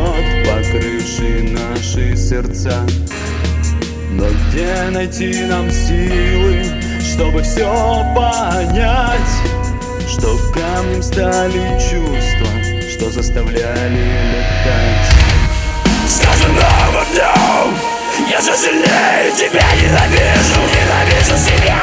бьет по крыше наши сердца. Но где найти нам силы, чтобы все понять? Чтоб камнем стали чувства, что заставляли летать. С каждым новым днем я же сильнее тебя ненавижу, ненавижу себя.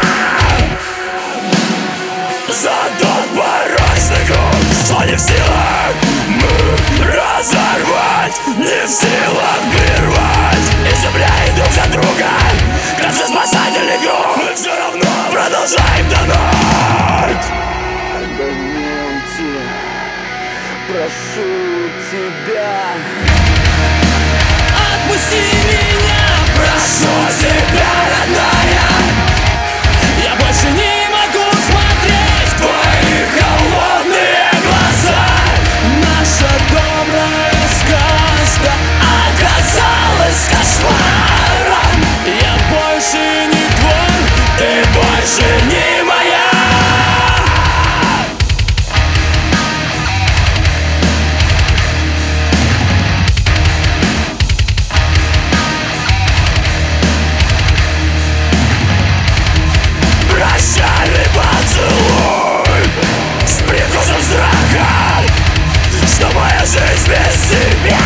За тот порочный круг, что не в силах мы разорвать, не в силах прервать. И цепляем друг за друга, как же спасательный круг, мы все равно продолжаем тонуть. Дай мне уйти, прошу тебя. Отпусти меня, прошу тебя, родная. Я больше не могу смотреть в твои холодные глаза. Наша добрая сказка оказалась кошмаром. Я больше не твой, ты больше не моя. Прощальный поцелуй с привкусом страха, что моя жизнь без тебя.